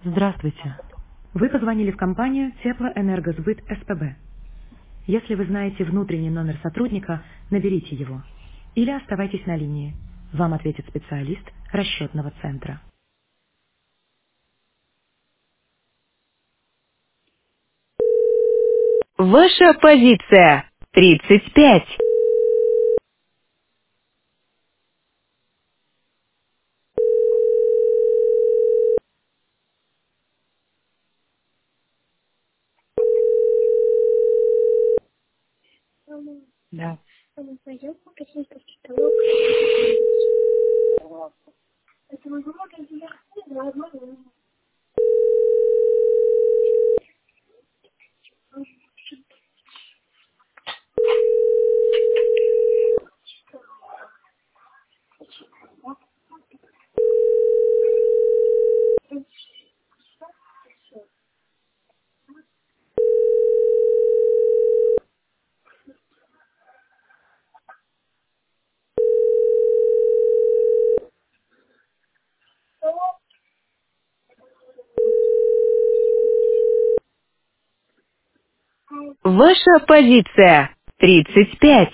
Здравствуйте. Вы позвонили в компанию Теплоэнергосбыт СПБ. Если вы знаете внутренний номер сотрудника, наберите его. Или оставайтесь на линии. Вам ответит специалист расчетного центра. Ваша позиция 35. Да. Ваша позиция 35.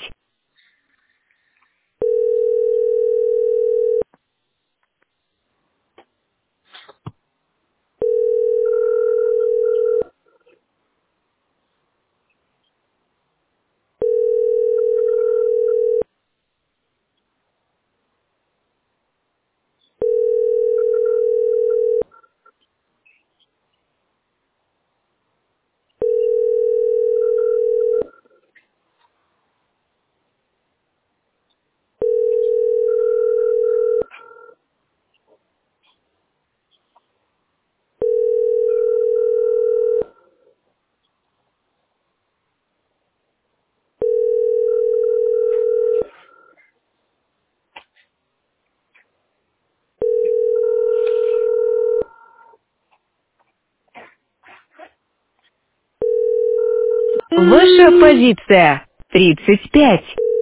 Ваша позиция 35.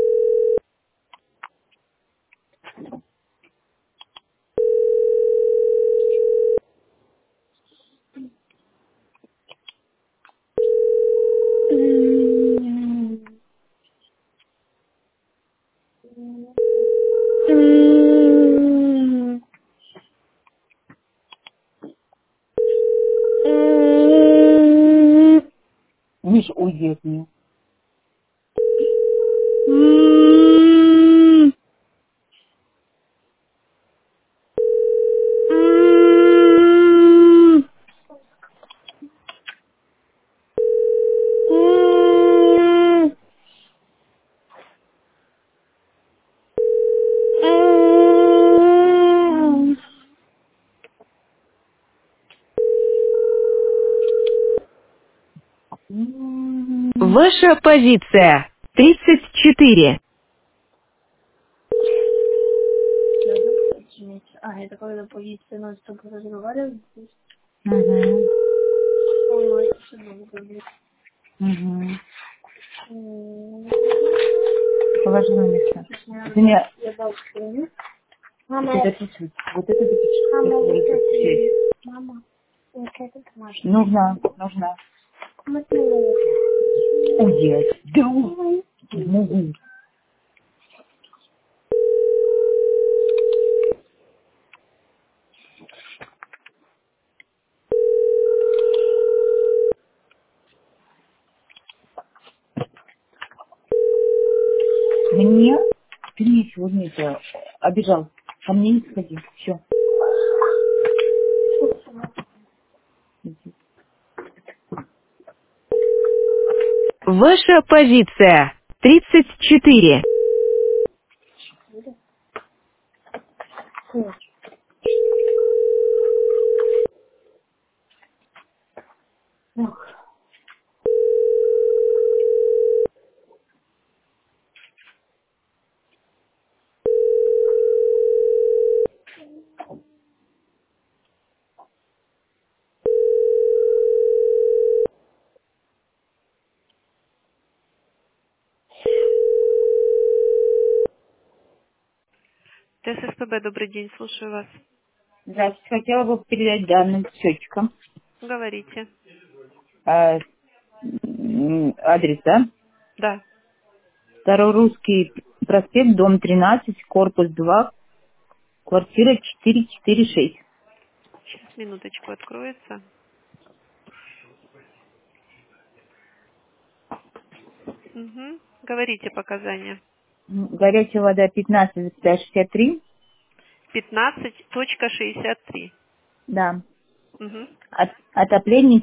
Миш, уйди от нее. Ваша позиция 34. Угу. Угу. Положи на место. Ты меня дописывай. Вот это дописывай. Нужна. Уйди. Да могу. Мне? Ты мне сегодня это обижал. Ко мне не сходи. Все. Ваша позиция 34. ТССПБ, добрый день, слушаю вас. Здравствуйте, хотела бы передать данные счетчика. Говорите. Адрес, да? Да. Старорусский проспект, дом 13, корпус 2, квартира 446. Сейчас, минуточку, откроется. Угу. Говорите показания. Горячая вода 15,63. 15.63. Да. Угу. Отопление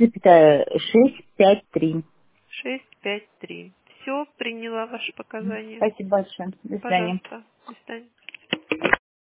4,653. 653. Все, приняла ваши показания. Спасибо большое. До свидания. Пожалуйста. До свидания.